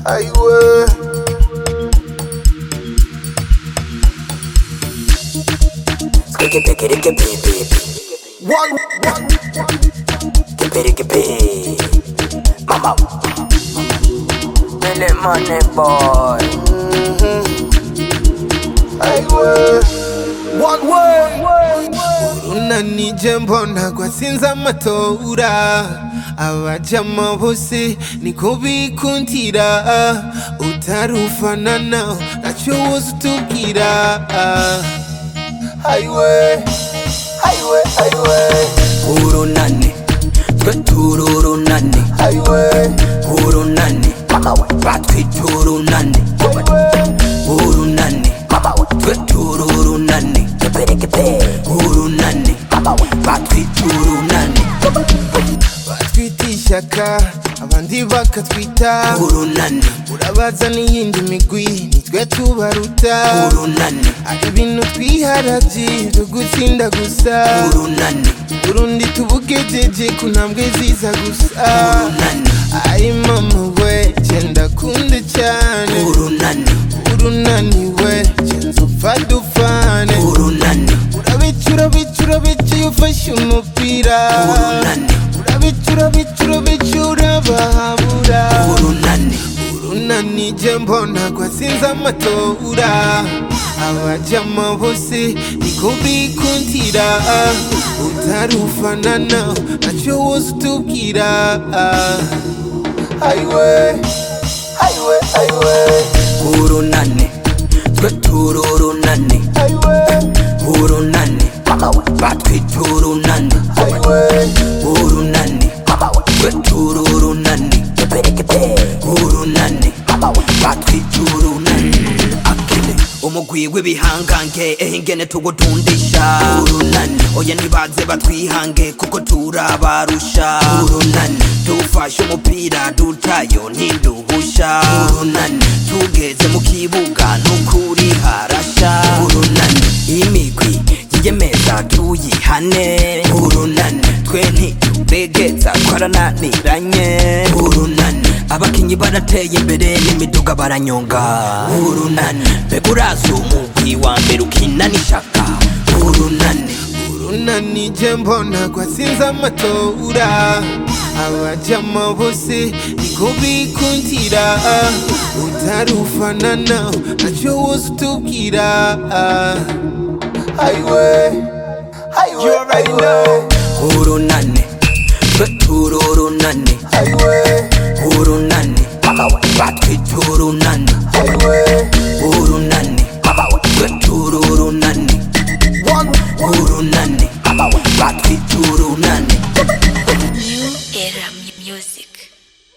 Aiwe. One. Mama. Money boy. Aiwe. One way. Unanije mbona kwa sinza amatora abajama bose niko bikundira utarufana naho nacyo woza utubwira Aiwe urunani twe tururunani Aiwe urunani batwita urunani urunani twe tururunani urunani batwita urunani batwita ishyaka abandi bakatwita urunani urabaza n'iyindi migwi nitwe tubaruta urunani ari ibintu twiharabye byo gutsinda gusa urunani urundi tubugejeje ku ntambwe ziza gusa urunani ari mama we genda kunde cyane urunani we genza upfa dupfane urunani urabica iyo ufashe umupira urabica urabahabura urunani je mbona kwa sinza amatora abajama bose niko bikundira utarufana naho nacyo woza utubwira Aiwe urunani twe tururunani urunani batwita urunani urunani twe tururunani urunani batwita urunani akile umugwi w'ibihangange ingene tugutundisha urunani oya nibaze batwihange kuko turabarusha urunani dufashe umupira dutayo ntiduhusha urunani tugeze mu kibuga nukuri harasha urunani imigwi yiyemeza tuyihane urunani twe ntitubegeza twarananiranye urunani abakinyi barateye imbere n'imiduga baranyonga urunani mbega urazi umugwi wa mbere ukina n'ishaka urunani je mbona kwa sinza amatora abajama bose niko bikundira utarufana naho nacyo woza utubwira Aiwe urunani twe tururunani urunani batwita urunani urunani twe tururunani urunani batwita urunani